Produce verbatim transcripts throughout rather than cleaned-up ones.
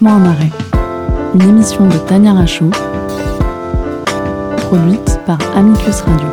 Raconte-moi un arrêt, une émission de Tania Rachaud, produite par Amicus Radio.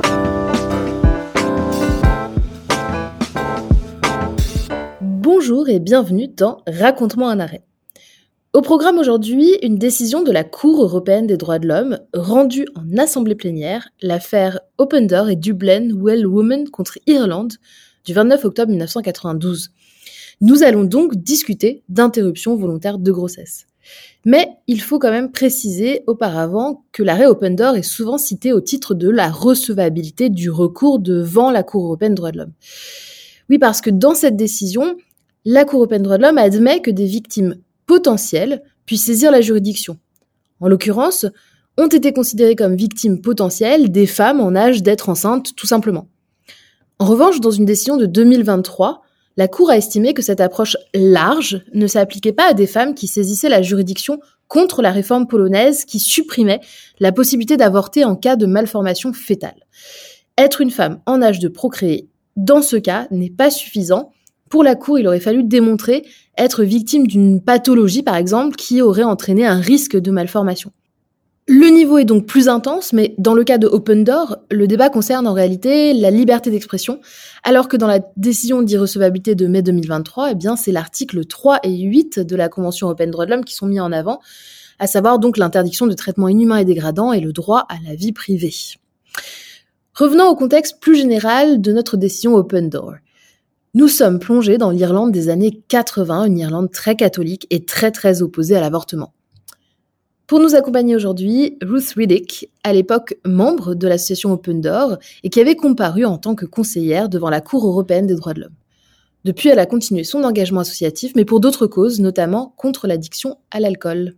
Bonjour et bienvenue dans Raconte-moi un arrêt. Au programme aujourd'hui, une décision de la Cour européenne des droits de l'homme rendue en assemblée plénière, l'affaire Open Door et Dublin Well Women contre Irlande du vingt-neuf octobre mille neuf cent quatre-vingt-douze. Nous allons donc discuter d'interruption volontaire de grossesse. Mais il faut quand même préciser auparavant que l'arrêt Open Door est souvent cité au titre de la recevabilité du recours devant la Cour européenne des droits de l'homme. Oui, parce que dans cette décision, la Cour européenne des droits de l'homme admet que des victimes potentielles puissent saisir la juridiction. En l'occurrence, ont été considérées comme victimes potentielles des femmes en âge d'être enceintes, tout simplement. En revanche, dans une décision de deux mille vingt-trois, la Cour a estimé que cette approche large ne s'appliquait pas à des femmes qui saisissaient la juridiction contre la réforme polonaise qui supprimait la possibilité d'avorter en cas de malformation fœtale. Être une femme en âge de procréer, dans ce cas, n'est pas suffisant. Pour la Cour, il aurait fallu démontrer être victime d'une pathologie, par exemple, qui aurait entraîné un risque de malformation. Le niveau est donc plus intense, mais dans le cas de Open Door, le débat concerne en réalité la liberté d'expression, alors que dans la décision d'irrecevabilité de mai deux mille vingt-trois, eh bien, c'est l'article trois et huit de la Convention européenne des droits de l'homme qui sont mis en avant, à savoir donc l'interdiction de traitements inhumains et dégradants et le droit à la vie privée. Revenons au contexte plus général de notre décision Open Door. Nous sommes plongés dans l'Irlande des années quatre-vingts, une Irlande très catholique et très très opposée à l'avortement. Pour nous accompagner aujourd'hui, Ruth Riddick, à l'époque membre de l'association Open Door et qui avait comparu en tant que conseillère devant la Cour européenne des droits de l'homme. Depuis, elle a continué son engagement associatif, mais pour d'autres causes, notamment contre l'addiction à l'alcool.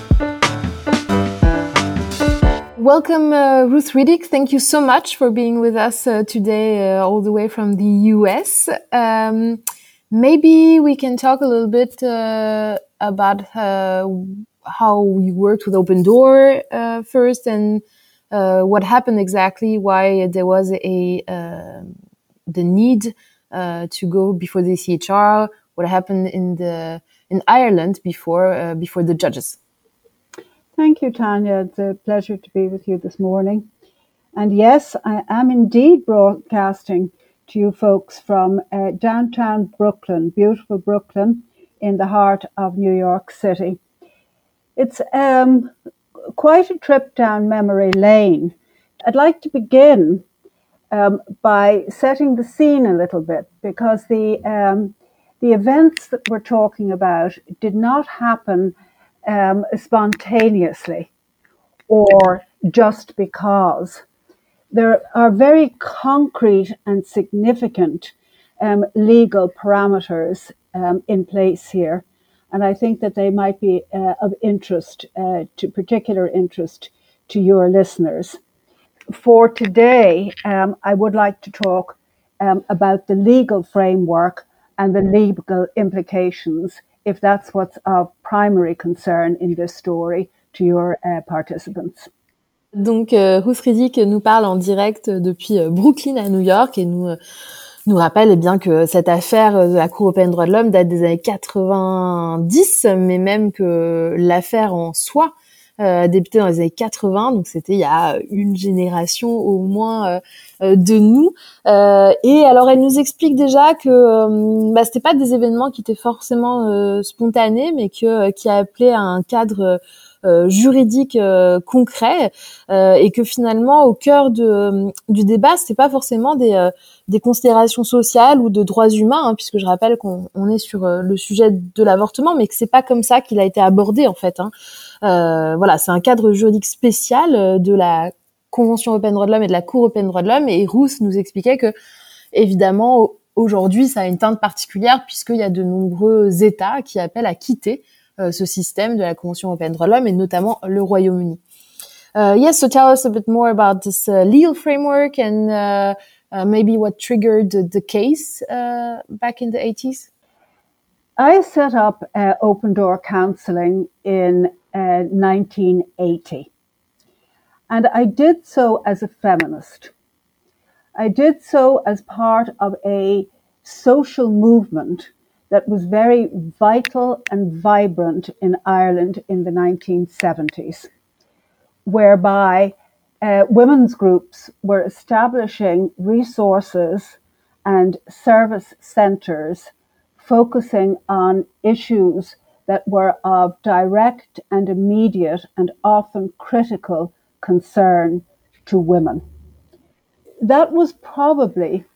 Welcome, uh, Ruth Riddick. Thank you so much for being with us uh, today, uh, all the way from the U S. Um, maybe we can talk a little bit uh, about uh, how you worked with Open Door uh, first, and uh, what happened exactly, why there was a uh, the need uh, to go before the C H R, what happened in the in Ireland before uh, before the judges. Thank you, Tanya. It's a pleasure to be with you this morning. And yes, I am indeed broadcasting to you folks from uh, downtown Brooklyn, beautiful Brooklyn, in the heart of New York City. It's um, quite a trip down memory lane. I'd like to begin um, by setting the scene a little bit, because the um, the events that we're talking about did not happen Um, spontaneously or just because. There are very concrete and significant um, legal parameters um, in place here, and I think that they might be uh, of interest, uh, to particular interest to your listeners. For today, um, I would like to talk um, about the legal framework and the legal implications, if that's what's of primary concern in this story to your uh, participants. Donc, euh, Ruth Riddick nous parle en direct depuis Brooklyn à New York et nous, nous rappelle eh bien que cette affaire de la Cour européenne des droits de l'homme date des années quatre-vingt-dix, mais même que l'affaire en soi euh, a débuté dans les années quatre-vingts, donc c'était il y a une génération au moins euh, de nous. Euh, et alors, elle nous explique déjà que euh, bah, c'était pas des événements qui étaient forcément euh, spontanés, mais que qui appelaient à un cadre euh, juridique euh, concret, euh, et que finalement, au cœur de, du débat, c'était pas forcément des, euh, des considérations sociales ou de droits humains, hein, puisque je rappelle qu'on on est sur euh, le sujet de l'avortement, mais que c'est pas comme ça qu'il a été abordé en fait. Hein. Euh, voilà, c'est un cadre juridique spécial euh, de la Convention européenne des droits de l'homme et de la Cour européenne des droits de l'homme, et Ruth nous expliquait que, évidemment, aujourd'hui, ça a une teinte particulière puisqu'il y a de nombreux États qui appellent à quitter euh, ce système de la Convention européenne des droits de l'homme, et notamment le Royaume-Uni. Uh, yes, so tell us a bit more about this uh, legal framework and uh, uh, maybe what triggered the, the case uh, back in the eighties. I set up uh, Open Door Counselling in uh, nineteen eighty. And I did so as a feminist. I did so as part of a social movement that was very vital and vibrant in Ireland in the nineteen seventies, whereby uh, women's groups were establishing resources and service centres focusing on issues that were of direct and immediate and often critical concern to women. That was probably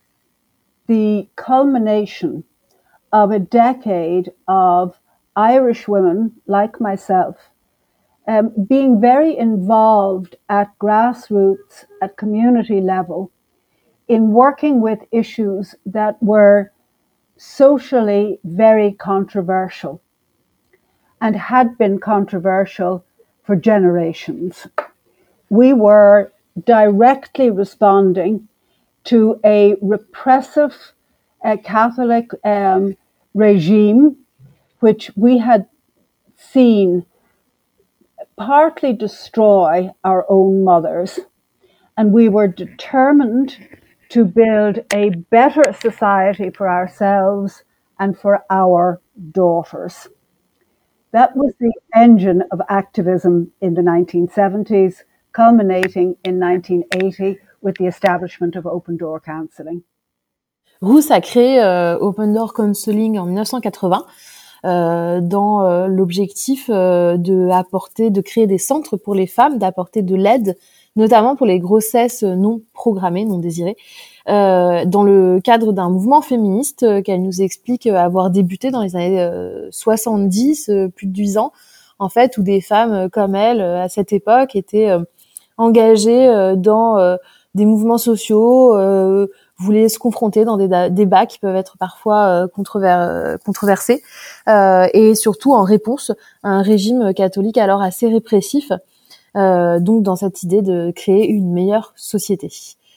the culmination of a decade of Irish women like myself um, being very involved at grassroots, at community level, in working with issues that were socially very controversial and had been controversial for generations. We were directly responding to a repressive uh, Catholic um, regime, which we had seen partly destroy our own mothers. And we were determined to build a better society for ourselves and for our daughters. That was the engine of activism in the nineteen seventies, culminating in nineteen eighty with the establishment of Open Door Counselling. Ruth a créé euh, Open Door Counselling en dix-neuf cent quatre-vingts euh, dans euh, l'objectif euh, de apporter, de créer des centres pour les femmes, d'apporter de l'aide, notamment pour les grossesses non programmées, non désirées, euh, dans le cadre d'un mouvement féministe euh, qu'elle nous explique avoir débuté dans les années euh, soixante-dix, euh, plus de dix ans, en fait, où des femmes euh, comme elle, euh, à cette époque, étaient euh, engagées euh, dans euh, des mouvements sociaux, euh, voulaient se confronter dans des da- débats qui peuvent être parfois euh, controver- controversés, euh, et surtout en réponse à un régime catholique alors assez répressif, euh, donc dans cette idée de créer une meilleure société.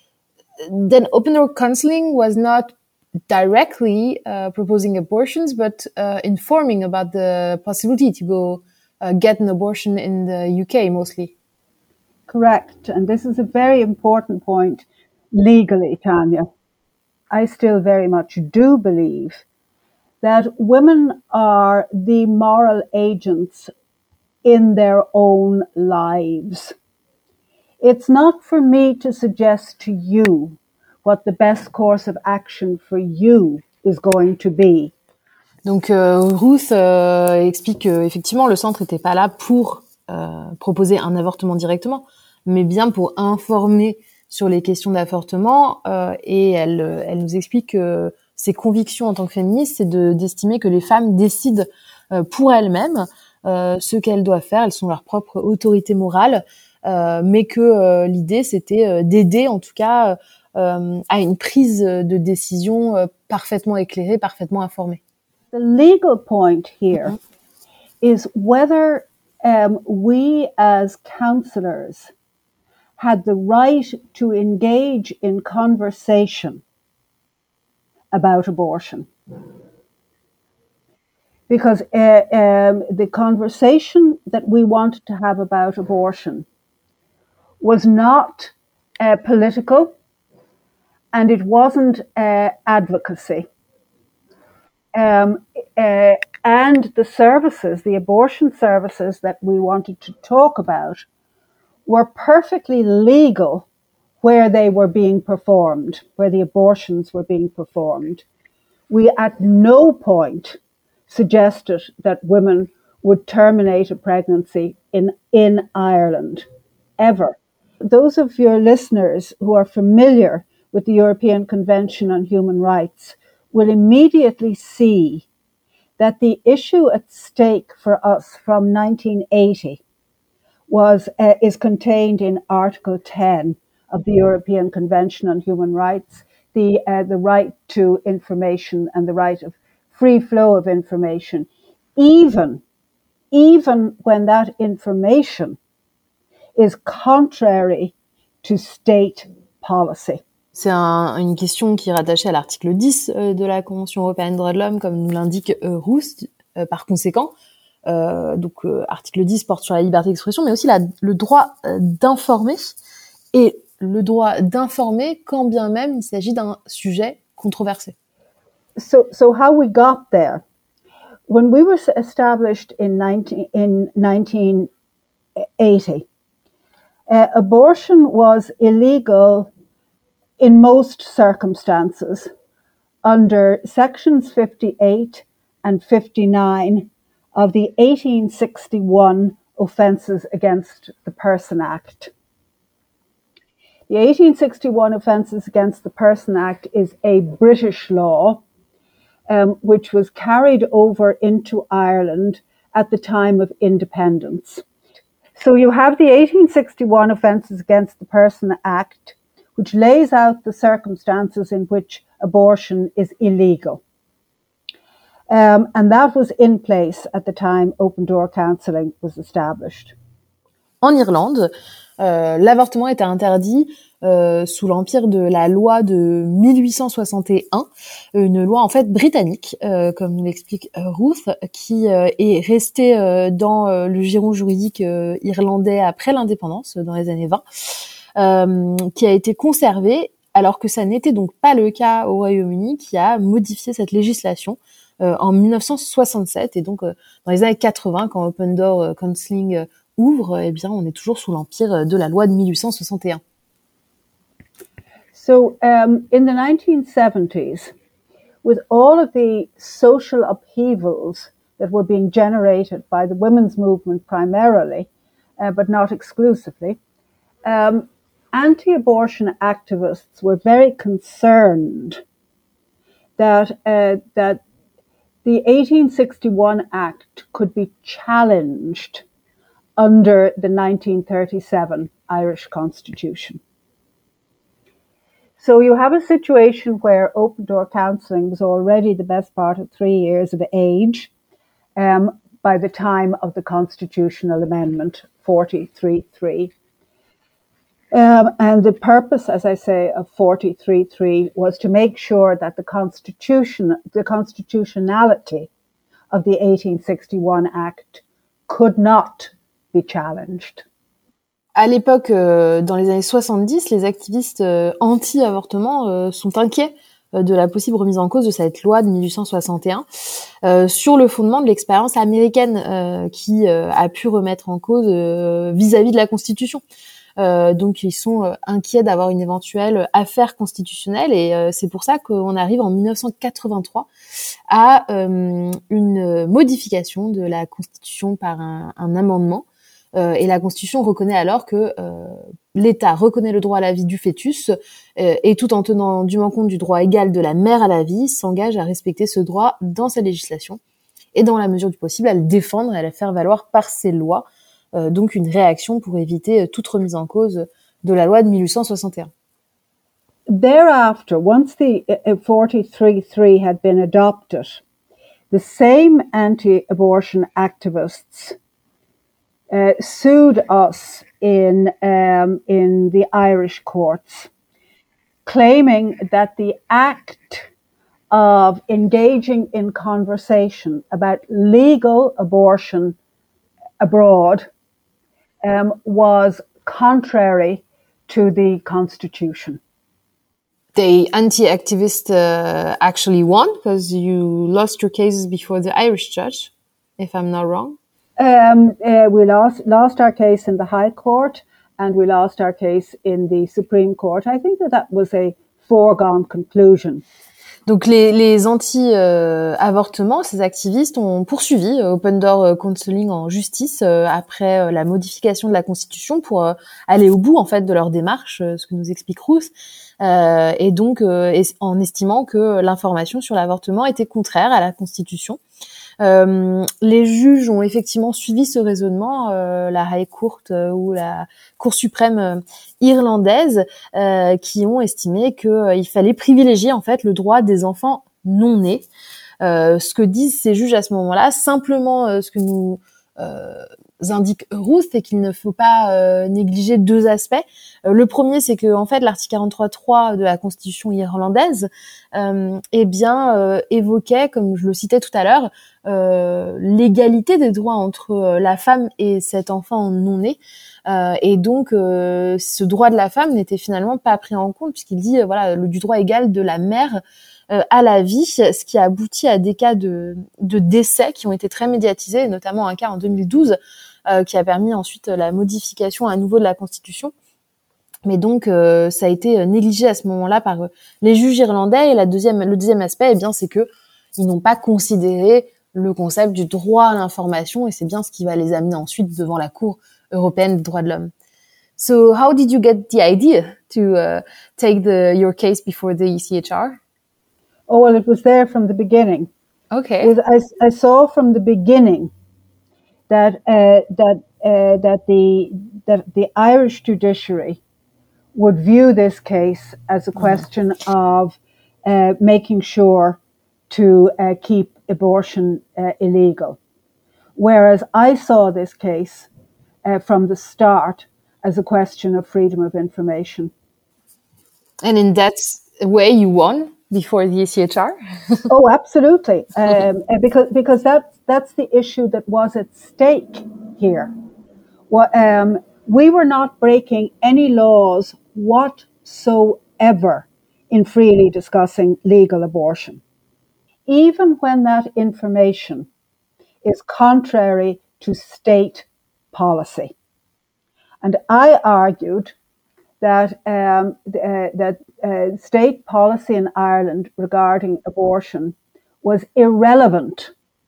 Then Open Door Counselling was not directly uh, proposing abortions, but uh, informing about the possibility to go uh, get an abortion in the U K mostly. Correct. And this is a very important point legally, Tanya. I still very much do believe that women are the moral agents in their own lives. It's not for me to suggest to you what the best course of action for you is going to be. Donc euh, Ruth euh, explique que effectivement le centre n'était pas là pour euh, proposer un avortement directement, mais bien pour informer sur les questions d'avortement, euh, et elle, elle nous explique que ses convictions en tant que féministe, c'est de d'estimer que les femmes décident euh, pour elles-mêmes euh, ce qu'elles doivent faire, elles sont leur propre autorité morale, euh, mais que euh, l'idée c'était euh, d'aider en tout cas euh, à une prise de décision euh, parfaitement éclairée, parfaitement informée. The legal point here mm-hmm. is whether um, we as counsellors had the right to engage in conversation about abortion. Because uh, um, the conversation that we wanted to have about abortion was not uh, political, and it wasn't uh, advocacy. Um, uh, and the services, the abortion services that we wanted to talk about were perfectly legal where they were being performed, where the abortions were being performed. We at no point suggested that women would terminate a pregnancy in, in Ireland, ever. Those of your listeners who are familiar with the European Convention on Human Rights will immediately see that the issue at stake for us from nineteen eighty was uh, is contained in Article ten of the European Convention on Human Rights, the uh, the right to information and the right of free flow of information, even even when that information is contrary to state policy. C'est un, une question qui est rattachée à l'article dix euh, de la Convention européenne des droits de l'homme, comme nous l'indique euh, Ruth. Euh, par conséquent, euh, donc euh, article dix porte sur la liberté d'expression, mais aussi la, le droit euh, d'informer, et le droit d'informer quand bien même il s'agit d'un sujet controversé. so, so how we got there. When we were established in, nineteen, in nineteen eighty, uh, abortion was illegal in most circumstances under sections fifty-eight and fifty-nine of the eighteen sixty-one Offences Against the Person Act. The eighteen sixty-one Offences Against the Person Act is a British law um, which was carried over into Ireland at the time of independence. So you have the eighteen sixty-one Offences Against the Person Act, which lays out the circumstances in which abortion is illegal. Um, and that was in place at the time Open Door Counselling was established. En Irlande, euh, l'avortement était interdit euh, sous l'empire de la loi de mille huit cent soixante et un, une loi en fait britannique, euh, comme nous l'explique euh, Ruth, qui euh, est restée euh, dans euh, le giron juridique euh, irlandais après l'indépendance, dans les années vingt, euh, qui a été conservée, alors que ça n'était donc pas le cas au Royaume-Uni, qui a modifié cette législation euh, en mille neuf cent soixante-sept, et donc euh, dans les années quatre-vingts, quand Open Door euh, Counselling euh, ouvre, eh bien, on est toujours sous l'empire de la loi de mille huit cent soixante et un. So, um, in the nineteen seventies, with all of the social upheavals that were being generated by the women's movement primarily, uh, but not exclusively, um, anti-abortion activists were very concerned that uh, that the eighteen sixty-one Act could be challenged under the nineteen thirty-seven Irish Constitution. So you have a situation where Open Door Counselling was already the best part of three years of age um, by the time of the constitutional amendment forty-three three. Um, and the purpose, as I say, of forty-three three was to make sure that the constitution, the constitutionality of the eighteen sixty-one Act could not be challenged. À l'époque, euh, dans les années soixante-dix, les activistes euh, anti-avortement euh, sont inquiets euh, de la possible remise en cause de cette loi de mille huit cent soixante et un euh, sur le fondement de l'expérience américaine euh, qui euh, a pu remettre en cause euh, vis-à-vis de la Constitution. Euh, donc ils sont euh, inquiets d'avoir une éventuelle affaire constitutionnelle, et euh, c'est pour ça qu'on arrive en mille neuf cent quatre-vingt-trois à euh, une modification de la Constitution par un, un amendement. Euh, et la Constitution reconnaît alors que euh, l'État reconnaît le droit à la vie du fœtus euh, et tout en tenant dûment compte du droit égal de la mère à la vie, s'engage à respecter ce droit dans sa législation et dans la mesure du possible à le défendre et à le faire valoir par ses lois. Euh, donc une réaction pour éviter toute remise en cause de la loi de mille huit cent soixante et un. Thereafter, once the forty-three three had been adopted, the same anti-abortion activists Uh, sued us in um, in the Irish courts, claiming that the act of engaging in conversation about legal abortion abroad um, was contrary to the Constitution. The anti-activists uh, actually won because you lost your cases before the Irish judge, if I'm not wrong. Um, uh, we lost lost our case in the High Court, and we lost our case in the Supreme Court. I think that that was a foregone conclusion. Donc les, les anti-avortements, euh, ces activistes ont poursuivi euh, Open Door Counselling en justice euh, après euh, la modification de la Constitution pour euh, aller au bout en fait de leur démarche, euh, ce que nous explique Ruth, euh, et donc euh, en estimant que l'information sur l'avortement était contraire à la Constitution. Euh, les juges ont effectivement suivi ce raisonnement, euh, la High Court euh, ou la Cour suprême euh, irlandaise, euh, qui ont estimé qu'il euh, fallait privilégier en fait le droit des enfants non nés. Euh, ce que disent ces juges à ce moment-là, simplement euh, ce que nous euh, indique Ruth, c'est qu'il ne faut pas euh, négliger deux aspects. Euh, le premier, c'est que en fait l'article quarante-trois trois de la Constitution irlandaise, euh, eh bien euh, évoquait, comme je le citais tout à l'heure, euh, l'égalité des droits entre euh, la femme et cet enfant non né. Euh, et donc, euh, ce droit de la femme n'était finalement pas pris en compte puisqu'il dit, euh, voilà, le, du droit égal de la mère euh, à la vie, ce qui a abouti à des cas de, de décès qui ont été très médiatisés, notamment un cas en deux mille douze euh, qui a permis ensuite la modification à nouveau de la Constitution. Mais donc, euh, ça a été négligé à ce moment-là par les juges irlandais. Et la deuxième, le deuxième aspect, eh bien, c'est que ils n'ont pas considéré le concept du droit à l'information, et c'est bien ce qui va les amener ensuite devant la Cour européenne des droits de l'homme. So, how did you get the idea to uh, take the your case before the E C H R? Oh, well, it was there from the beginning. Okay. It was, I, I saw from the beginning that uh, that uh, that the that the Irish judiciary would view this case as a question mm. of uh, making sure to uh, keep abortion uh, illegal. Whereas I saw this case uh, from the start as a question of freedom of information. And in that way you won before the E C H R? Oh, absolutely. Um, because because that, that's the issue that was at stake here. Well, um, we were not breaking any laws whatsoever in freely discussing legal abortion, even when that information is contrary to state policy. And I argued that um, uh, that uh, state policy in Ireland regarding abortion was irrelevant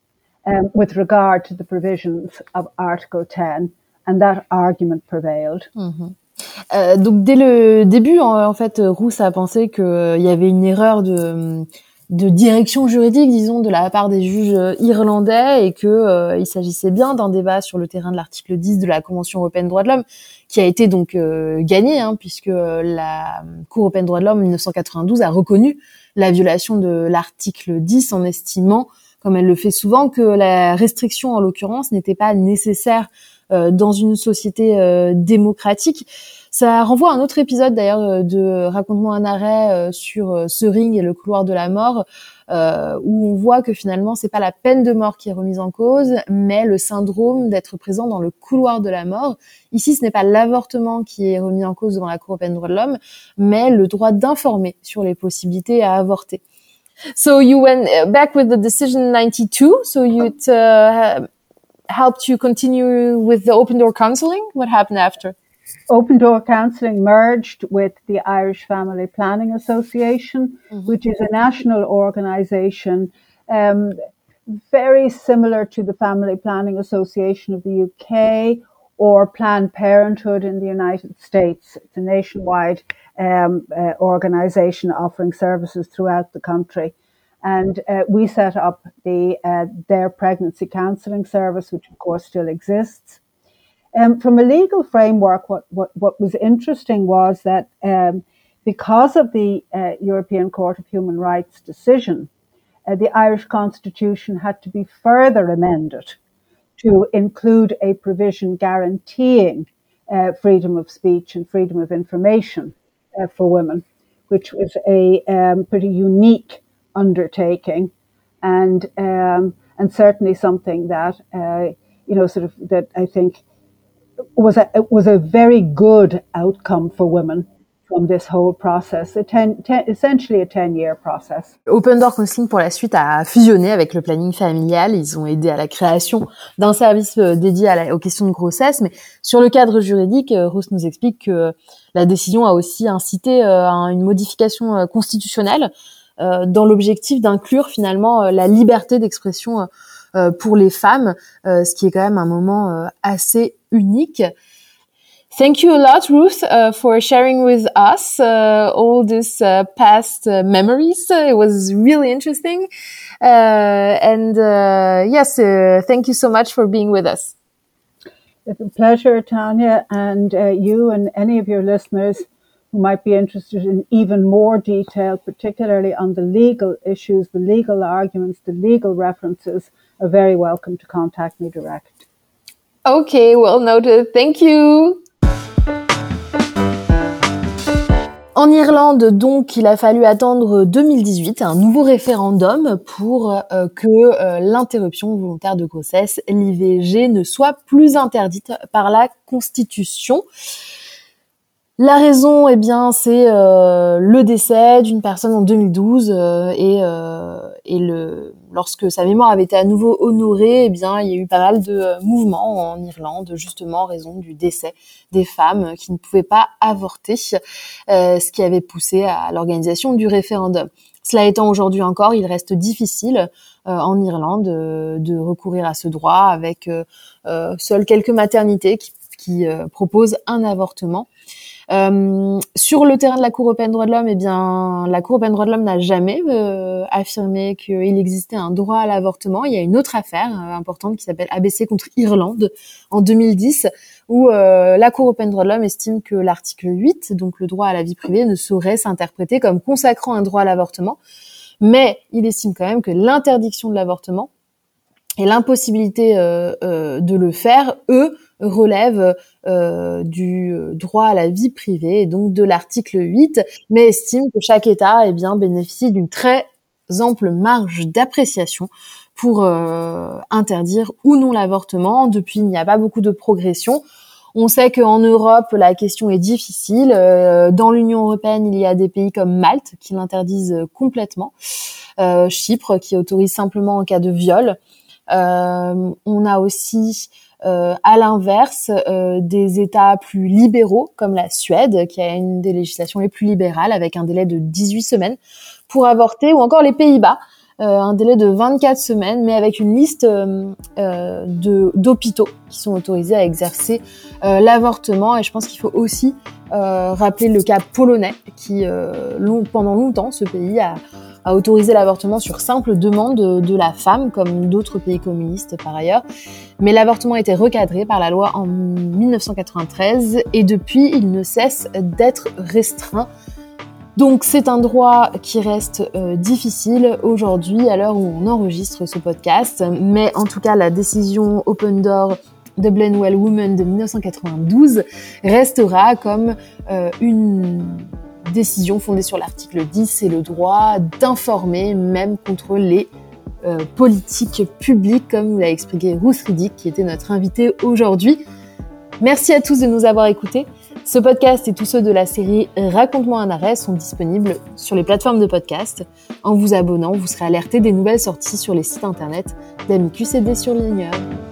um, with regard to the provisions of Article ten, and that argument prevailed. Mm-hmm. Euh, donc dès le début, en, en fait, Rousse a pensé qu'il euh, y avait une erreur de, de direction juridique, disons, de la part des juges irlandais, et que euh, il s'agissait bien d'un débat sur le terrain de l'article dix de la Convention européenne des droits de l'homme, qui a été donc euh, gagné, hein, puisque la Cour européenne des droits de l'homme en dix-neuf cent quatre-vingt-douze a reconnu la violation de l'article dix en estimant, comme elle le fait souvent, que la restriction en l'occurrence n'était pas nécessaire euh, dans une société euh, démocratique. Ça renvoie à un autre épisode d'ailleurs de Raconte-moi un arrêt euh, sur euh, ce ring et le couloir de la mort, euh, où on voit que finalement c'est pas la peine de mort qui est remise en cause, mais le syndrome d'être présent dans le couloir de la mort. Ici, ce n'est pas l'avortement qui est remis en cause devant la Cour européenne des droits de l'homme, mais le droit d'informer sur les possibilités à avorter. So you went back with the decision ninety-two, so it uh, helped you continue with the open door counseling. What happened after? Open Door Counselling merged with the Irish Family Planning Association, mm-hmm. which is a national organisation um, very similar to the Family Planning Association of the U K or Planned Parenthood in the United States. It's a nationwide um, uh, organisation offering services throughout the country. And uh, we set up the uh, their pregnancy counselling service, which of course still exists. Um, from a legal framework, what, what, what was interesting was that um, because of the uh, European Court of Human Rights decision, uh, the Irish Constitution had to be further amended to include a provision guaranteeing uh, freedom of speech and freedom of information uh, for women, which was a um, pretty unique undertaking, and um, and certainly something that uh, you know sort of that I think was a it was a very good outcome for women from this whole process, a ten, ten, essentially a ten-year process. Open Door Counseling pour la suite a fusionné avec le planning familial. Ils ont aidé à la création d'un service dédié à la, aux questions de grossesse. Mais sur le cadre juridique, Rose nous explique que la décision a aussi incité à une modification constitutionnelle euh, dans l'objectif d'inclure finalement la liberté d'expression euh, pour les femmes, euh, ce qui est quand même un moment euh, assez unique. Thank you a lot, Ruth, uh, for sharing with us uh, all these uh, past uh, memories. It was really interesting. Uh, and uh, yes, uh, thank you so much for being with us. It's a pleasure, Tanya, and uh, you and any of your listeners who might be interested in even more detail, particularly on the legal issues, the legal arguments, the legal references, are very welcome to contact me direct. Okay, well noted. Thank you. En Irlande, donc, il a fallu attendre deux mille dix-huit, un nouveau référendum pour euh, que euh, l'interruption volontaire de grossesse, l'I V G, ne soit plus interdite par la Constitution. La raison, eh bien, c'est euh, le décès d'une personne en deux mille douze euh, et, euh, et le, lorsque sa mémoire avait été à nouveau honorée, eh bien, il y a eu pas mal de euh, mouvements en Irlande, justement en raison du décès des femmes qui ne pouvaient pas avorter, euh, ce qui avait poussé à l'organisation du référendum. Cela étant, aujourd'hui encore, il reste difficile euh, en Irlande euh, de recourir à ce droit, avec euh, euh, seules quelques maternités qui, qui euh, proposent un avortement. Euh, sur le terrain de la Cour européenne des droits de l'homme, eh bien, la Cour européenne des droits de l'homme n'a jamais euh, affirmé qu'il existait un droit à l'avortement. Il y a une autre affaire euh, importante qui s'appelle A B C contre Irlande en deux mille dix, où euh, la Cour européenne des droits de l'homme estime que l'article huit, donc le droit à la vie privée, ne saurait s'interpréter comme consacrant un droit à l'avortement. Mais il estime quand même que l'interdiction de l'avortement et l'impossibilité euh, euh, de le faire, eux, relèvent euh, du droit à la vie privée, et donc de l'article huit, mais estime que chaque État eh bien, bénéficie d'une très ample marge d'appréciation pour euh, interdire ou non l'avortement. Depuis, il n'y a pas beaucoup de progression. On sait qu'en Europe, la question est difficile. Euh, dans l'Union européenne, il y a des pays comme Malte qui l'interdisent complètement, euh, Chypre qui autorise simplement en cas de viol. Euh, on a aussi, euh, à l'inverse, euh, des États plus libéraux, comme la Suède, qui a une des législations les plus libérales, avec un délai de dix-huit semaines pour avorter, ou encore les Pays-Bas, euh, un délai de vingt-quatre semaines, mais avec une liste euh, euh, de, d'hôpitaux qui sont autorisés à exercer euh, l'avortement. Et je pense qu'il faut aussi euh, rappeler le cas polonais, qui, euh, long, pendant longtemps, ce pays a a autorisé l'avortement sur simple demande de, de la femme, comme d'autres pays communistes par ailleurs. Mais l'avortement a été recadré par la loi en dix-neuf cent quatre-vingt-treize et depuis, il ne cesse d'être restreint. Donc c'est un droit qui reste euh, difficile aujourd'hui, à l'heure où on enregistre ce podcast. Mais en tout cas, la décision Open Door de Blenwell Women de dix-neuf cent quatre-vingt-douze restera comme euh, une décision fondée sur l'article dix et le droit d'informer, même contre les euh, politiques publiques, comme nous l'a expliqué Ruth Riddick, qui était notre invitée aujourd'hui. Merci à tous de nous avoir écoutés. Ce podcast et tous ceux de la série Raconte-moi un arrêt sont disponibles sur les plateformes de podcast. En vous abonnant, vous serez alerté des nouvelles sorties sur les sites internet d'Amicus et des surligneurs.